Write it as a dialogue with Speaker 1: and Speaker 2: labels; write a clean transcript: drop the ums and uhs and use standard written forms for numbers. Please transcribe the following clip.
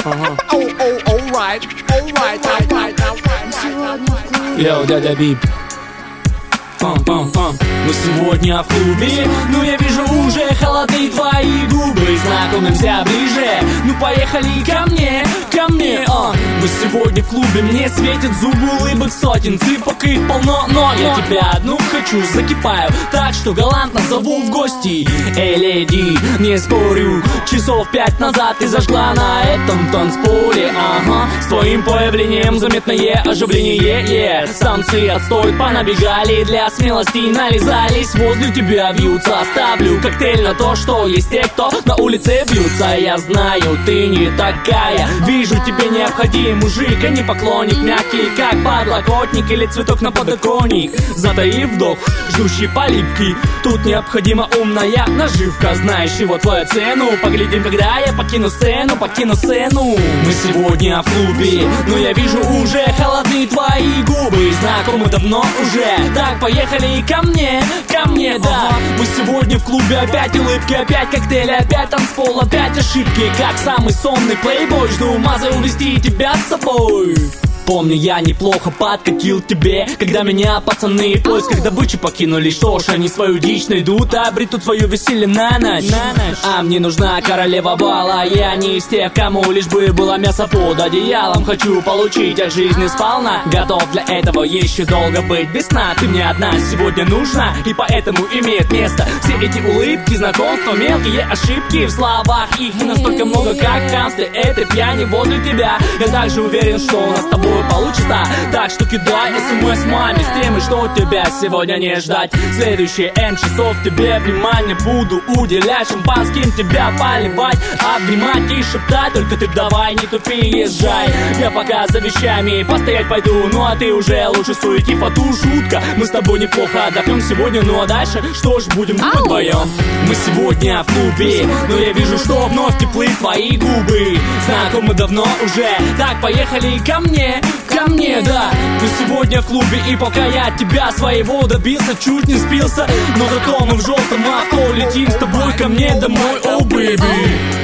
Speaker 1: Йоу, дядя Бип. Мы сегодня в клубе, но я вижу уже холодные твои губы. Знакомимся ближе, ну поехали ко мне, Мы сегодня в клубе, мне светит зубы улыбок сотен. Цыпок их полно, но я тебя одну хочу, закипаю, так что галантно зову в гости. Эй, леди, не спорю, часов 5 назад ты зажгла на этом танцполе. Ага, с твоим появлением заметное оживление. Самцы отстой понабегали, для смелости нализались, возле тебя вьются. Оставлю коктейль на то, что есть те, кто на улице бьются. Я знаю, ты не такая, вижу, тебе необходим мужик, а не поклонник. Мягкий, как подлокотник или цветок на подоконник. Затаив вдох, ждущий поливки. Тут необходима умная наживка. Знаешь его твою цену, поглядим, когда я покину сцену. Мы сегодня в клубе, но я вижу уже холодные твои губы. Знакомы давно уже, так поехали ко мне, да. Мы сегодня в клубе, опять улыбки, опять коктейли, опять танцпол, опять ошибки. Как самый сонный плейбой, жду ума увести тебя с собой. Помню, я неплохо подкатил к тебе, когда меня пацаны в поисках добычи покинули. Что ж, они свою дичь найдут, обретут свое веселье на ночь. А мне нужна королева бала, я не из тех, кому лишь бы было мясо под одеялом. Хочу получить от жизни сполна, готов для этого еще долго быть без сна. Ты мне одна сегодня нужна, и поэтому имеет место все эти улыбки, знакомства, мелкие ошибки в словах. Их не настолько много, как в хамстве этой пьяни возле тебя. Я также уверен, что у нас с тобой получится, так что кидай смс маме с темой, что тебя сегодня не ждать. Следующие N часов тебе внимание буду уделять, шампанским тебя поливать, обнимать и шептать. Только ты давай, не тупи, езжай. Я пока за вещами постоять пойду, ну а ты уже лучше суети фату. Шутка, мы с тобой неплохо отдохнем сегодня, ну а дальше что ж будем думать вдвоем. Мы сегодня в клубе, но я вижу, что вновь теплы твои губы. Знакомы давно уже, так поехали ко мне, да. Мы сегодня в клубе, и пока я от тебя своего добился, чуть не спился, но зато мы в желтом авто летим с тобой ко мне домой, oh baby.